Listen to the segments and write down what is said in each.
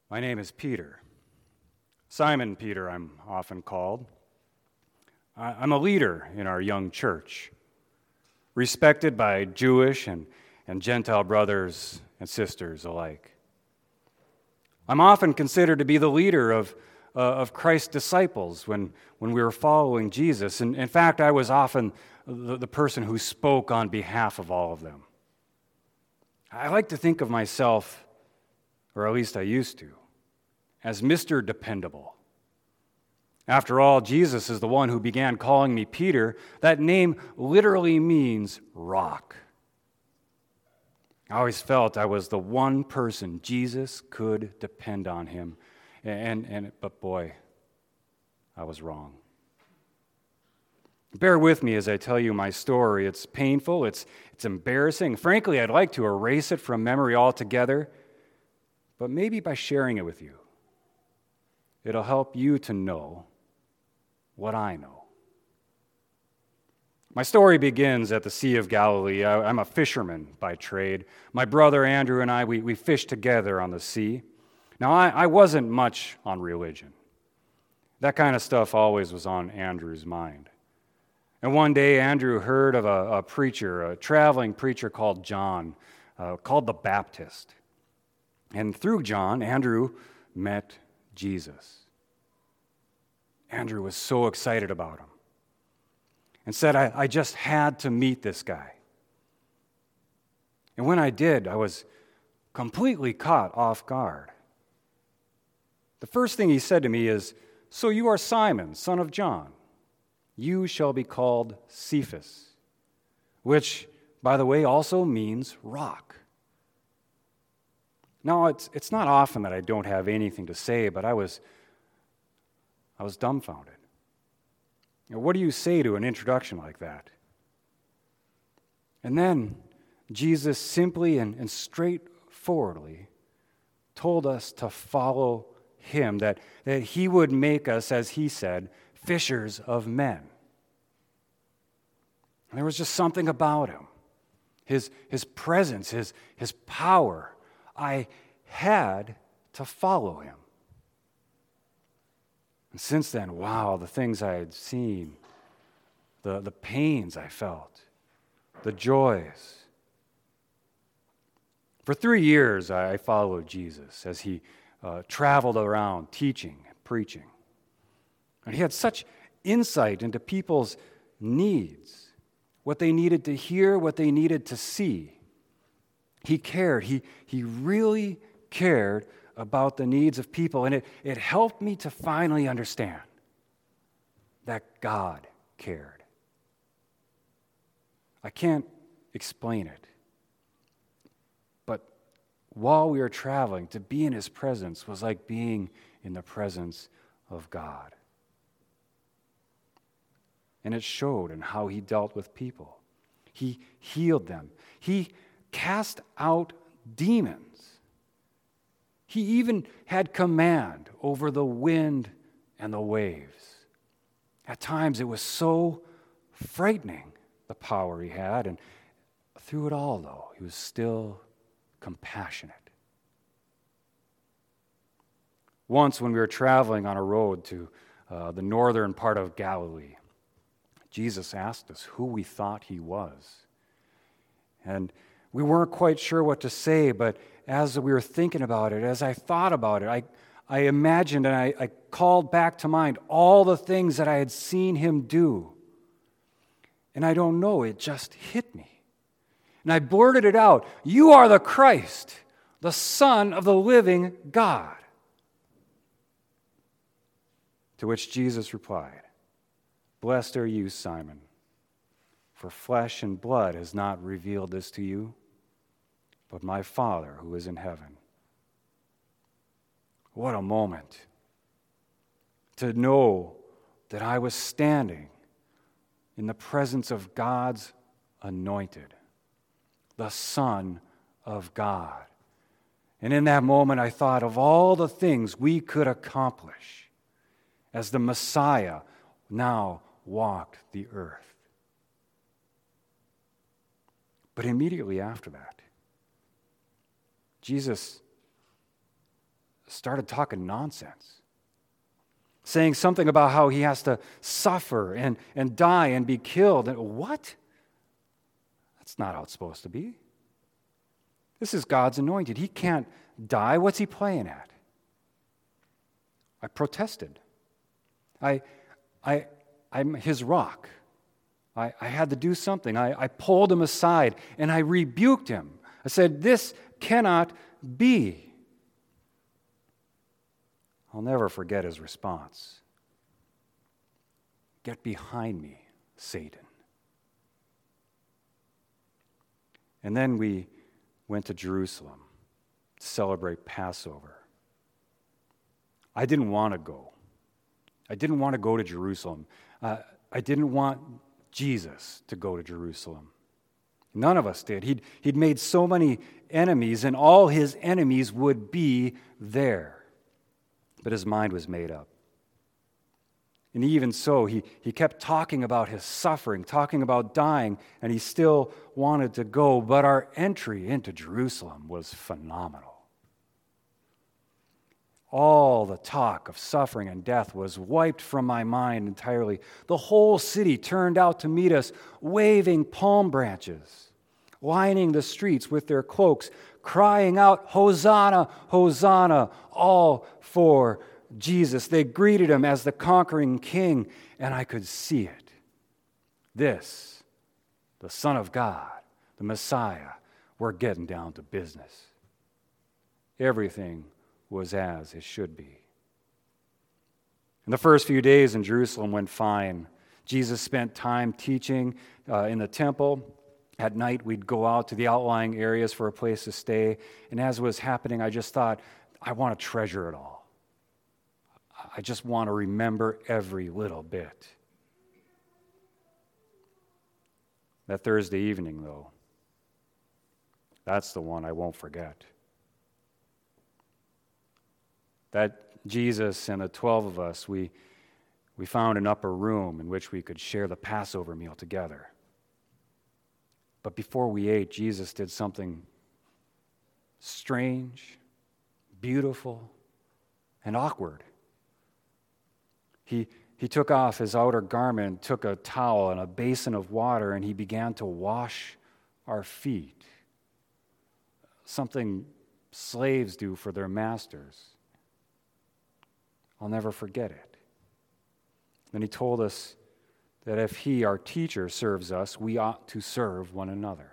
My name is Peter. Simon Peter, I'm often called. I'm a leader in our young church, respected by Jewish and Gentile brothers and sisters alike. I'm often considered to be the leader of Christ's disciples when we were following Jesus. And in fact, I was often the person who spoke on behalf of all of them. I like to think of myself, or at least I used to, as Mr. Dependable. After all, Jesus is the one who began calling me Peter. That name literally means rock. I always felt I was the one person Jesus could depend on him. But boy, I was wrong. Bear with me as I tell you my story. It's painful, it's embarrassing. Frankly, I'd like to erase it from memory altogether, but maybe by sharing it with you, it'll help you to know what I know. My story begins at the Sea of Galilee. I'm a fisherman by trade. My brother Andrew and I, we fished together on the sea. Now, I wasn't much on religion. That kind of stuff always was on Andrew's mind. And one day, Andrew heard of a preacher, a traveling preacher called John, called the Baptist. And through John, Andrew met Jesus. Andrew was so excited about him and said, I just had to meet this guy. And when I did, I was completely caught off guard. The first thing he said to me is, "So you are Simon, son of John. You shall be called Cephas," which, by the way, also means rock. Now, it's not often that I don't have anything to say, but I was dumbfounded. What do you say to an introduction like that? And then Jesus simply and straightforwardly told us to follow him, that he would make us, as he said, fishers of men. And there was just something about him, his presence, his power. I had to follow him. And since then, wow, the things I had seen, the pains I felt, the joys. For 3 years, I followed Jesus as he traveled around teaching, preaching. And he had such insight into people's needs, what they needed to hear, what they needed to see. He cared. He really cared about the needs of people, and it helped me to finally understand that God cared. I can't explain it, but while we were traveling, to be in his presence was like being in the presence of God. And it showed in how he dealt with people. He healed them. He cast out demons. He even had command over the wind and the waves. At times it was so frightening, the power he had, and through it all, though, he was still compassionate. Once when we were traveling on a road to the northern part of Galilee, Jesus asked us who we thought he was. And we weren't quite sure what to say, but as we were thinking about it, as I thought about it, I imagined and I called back to mind all the things that I had seen him do. And I don't know, it just hit me. And I blurted it out, "You are the Christ, the Son of the living God." To which Jesus replied, "Blessed are you, Simon, for flesh and blood has not revealed this to you, but my Father who is in heaven." What a moment to know that I was standing in the presence of God's anointed, the Son of God. And in that moment, I thought of all the things we could accomplish as the Messiah now walked the earth. But immediately after that, Jesus started talking nonsense, saying something about how he has to suffer and die and be killed. And what? That's not how it's supposed to be. This is God's anointed. He can't die. What's he playing at? I protested. I'm his rock. I had to do something. I pulled him aside and I rebuked him. I said, this cannot be. I'll never forget his response. Get behind me, Satan. And then we went to Jerusalem to celebrate Passover. I didn't want to go. I didn't want to go to Jerusalem. I didn't want Jesus to go to Jerusalem. None of us did. He'd made so many enemies, and all his enemies would be there. But his mind was made up. And even so, he kept talking about his suffering, talking about dying, and he still wanted to go. But our entry into Jerusalem was phenomenal. All the talk of suffering and death was wiped from my mind entirely. The whole city turned out to meet us, waving palm branches, lining the streets with their cloaks, crying out, Hosanna, Hosanna, all for Jesus. They greeted him as the conquering king, and I could see it. This, the Son of God, the Messiah, we're getting down to business. Everything was as it should be. And the first few days in Jerusalem went fine. Jesus spent time teaching in the temple. At night, we'd go out to the outlying areas for a place to stay. And as it was happening, I just thought, I want to treasure it all. I just want to remember every little bit. That Thursday evening, though, that's the one I won't forget. That Jesus and the 12 of us, we found an upper room in which we could share the Passover meal together. But before we ate, Jesus did something strange, beautiful, and awkward. He took off his outer garment, took a towel and a basin of water, and he began to wash our feet. Something slaves do for their masters. I'll never forget it. Then he told us that if he, our teacher, serves us, we ought to serve one another.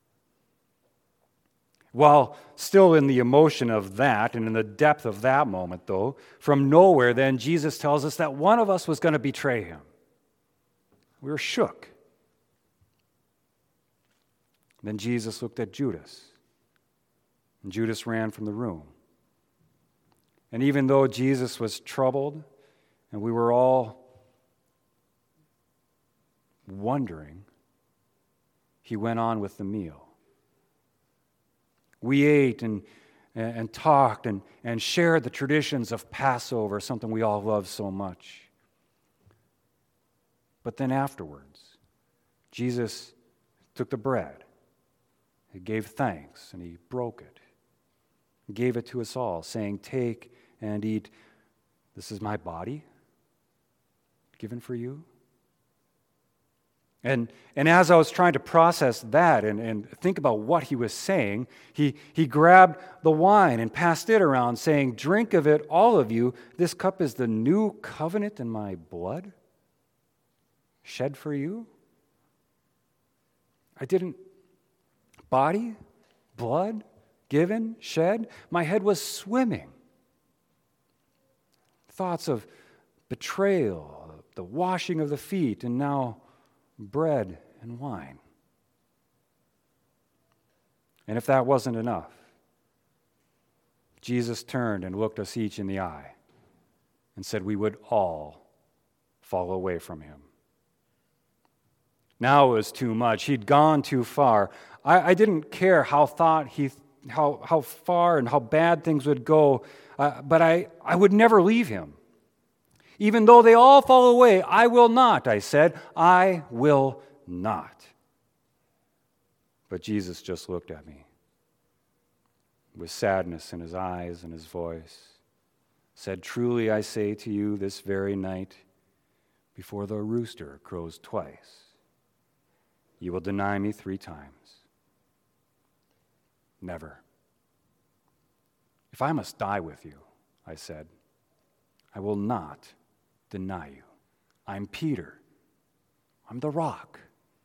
While still in the emotion of that and in the depth of that moment, though, from nowhere then Jesus tells us that one of us was going to betray him. We were shook. Then Jesus looked at Judas, and Judas ran from the room. And even though Jesus was troubled, and we were all wondering, he went on with the meal. We ate and talked and shared the traditions of Passover, something we all love so much. But then afterwards, Jesus took the bread, he gave thanks, and he broke it. He gave it to us all, saying, "Take and eat. This is my body given for you." And as I was trying to process that and think about what he was saying, he grabbed the wine and passed it around, saying, "Drink of it, all of you. This cup is the new covenant in my blood, shed for you." I didn't, body, blood, given, shed. My head was swimming. Thoughts of betrayal, the washing of the feet, and now bread and wine. And if that wasn't enough, Jesus turned and looked us each in the eye and said we would all fall away from him. Now it was too much. He'd gone too far. I didn't care how far and how bad things would go, but I would never leave him. Even though they all fall away, I will not, I said. I will not. But Jesus just looked at me with sadness in his eyes and his voice. said, "Truly I say to you, this very night, before the rooster crows twice, you will deny me 3 times." "Never. If I must die with you," I said, "I will not deny you. I'm Peter. I'm the rock."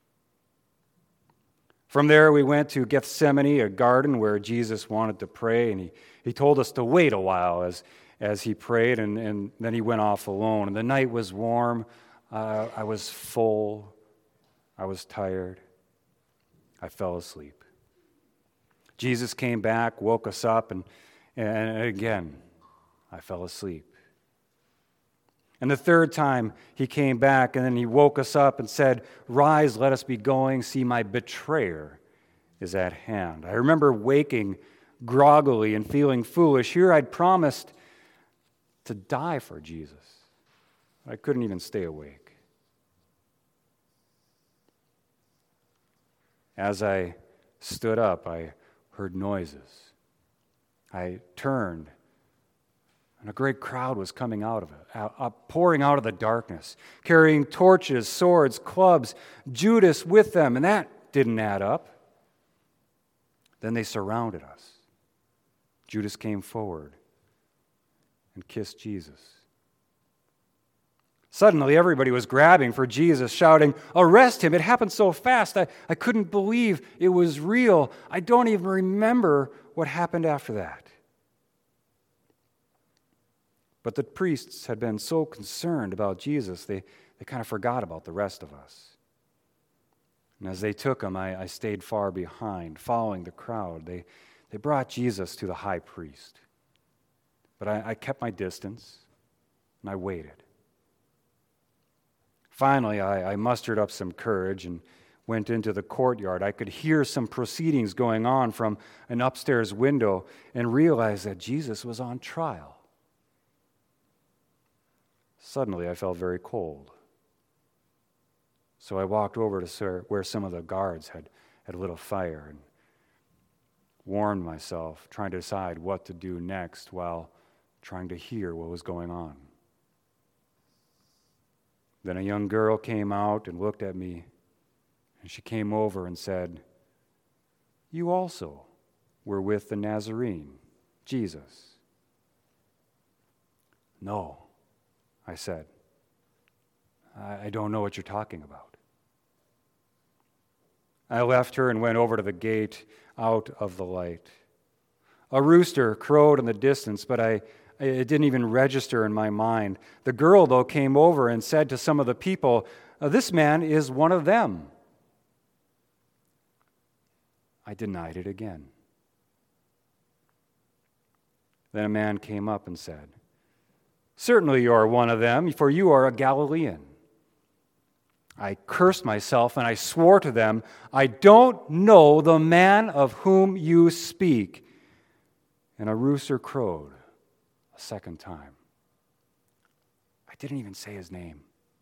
From there, we went to Gethsemane, a garden where Jesus wanted to pray, and he told us to wait a while as he prayed, and then he went off alone. And the night was warm. I was full. I was tired. I fell asleep. Jesus came back, woke us up, and again, I fell asleep. And the 3rd time he came back, and then he woke us up and said, "Rise, let us be going. See, my betrayer is at hand." I remember waking groggily and feeling foolish. Here I'd promised to die for Jesus. I couldn't even stay awake. As I stood up, I heard noises. I turned, and a great crowd was coming out of it, pouring out of the darkness, carrying torches, swords, clubs, Judas with them, and that didn't add up. Then they surrounded us. Judas came forward and kissed Jesus. Suddenly, everybody was grabbing for Jesus, shouting, "Arrest him!" It happened so fast, I couldn't believe it was real. I don't even remember what happened after that. But the priests had been so concerned about Jesus, they kind of forgot about the rest of us. And as they took him, I stayed far behind, following the crowd. They brought Jesus to the high priest. But I kept my distance, and I waited. Finally, I mustered up some courage and went into the courtyard. I could hear some proceedings going on from an upstairs window and realized that Jesus was on trial. Suddenly, I felt very cold. So I walked over to where some of the guards had lit a fire and warmed myself, trying to decide what to do next while trying to hear what was going on. Then a young girl came out and looked at me, and she came over and said, "You also were with the Nazarene, Jesus." "No," I said. I don't know what you're talking about." I left her and went over to the gate out of the light. A rooster crowed in the distance, but it didn't even register in my mind. The girl, though, came over and said to some of the people, "This man is one of them." I denied it again. Then a man came up and said, "Certainly you are one of them, for you are a Galilean." I cursed myself and I swore to them, "I don't know the man of whom you speak." And a rooster crowed a 2nd time. I didn't even say his name.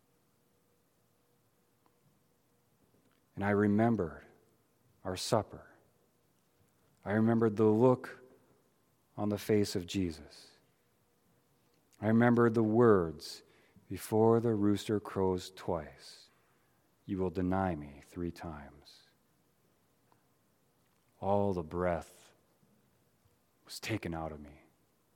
And I remembered our supper. I remembered the look on the face of Jesus. I remembered the words, "Before the rooster crows twice, you will deny me 3 times." All the breath was taken out of me.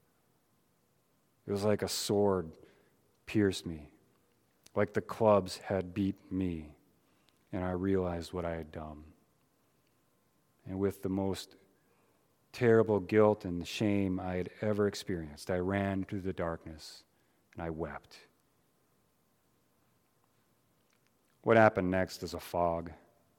It was like a sword pierced me, like the clubs had beat me, and I realized what I had done. And with the most terrible guilt and shame I had ever experienced, I ran through the darkness and I wept. What happened next is a fog.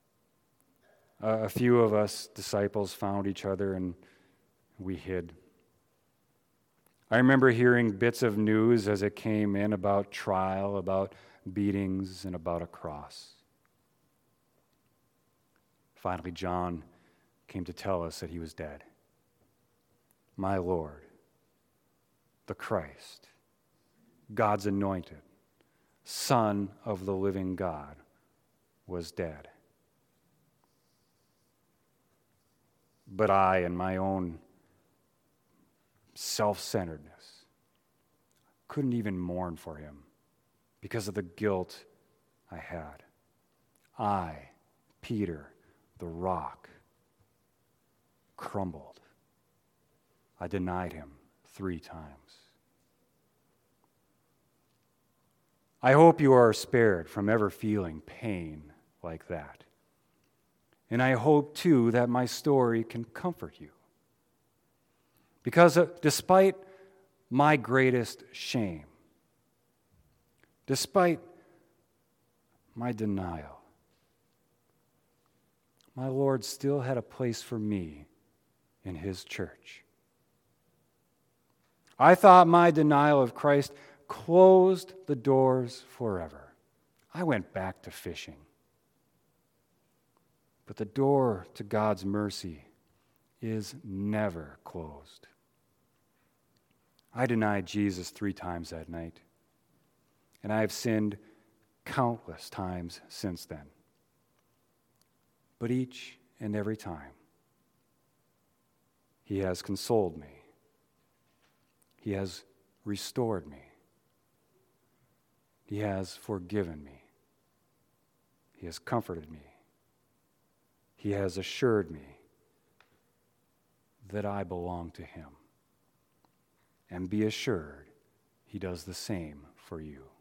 A few of us disciples found each other and we hid. I remember hearing bits of news as it came in about trial, about beatings, and about a cross. Finally, John came to tell us that he was dead. My Lord, the Christ, God's anointed, Son of the living God, was dead. But I, in my own self-centeredness, couldn't even mourn for him because of the guilt I had. I, Peter, the rock, crumbled. I denied him 3 times. I hope you are spared from ever feeling pain like that. And I hope, too, that my story can comfort you. Because despite my greatest shame, despite my denial, my Lord still had a place for me in his church. I thought my denial of Christ closed the doors forever. I went back to fishing. But the door to God's mercy is never closed. I denied Jesus 3 times that night, and I have sinned countless times since then. But each and every time, he has consoled me. He has restored me. He has forgiven me. He has comforted me. He has assured me that I belong to him. And be assured, he does the same for you.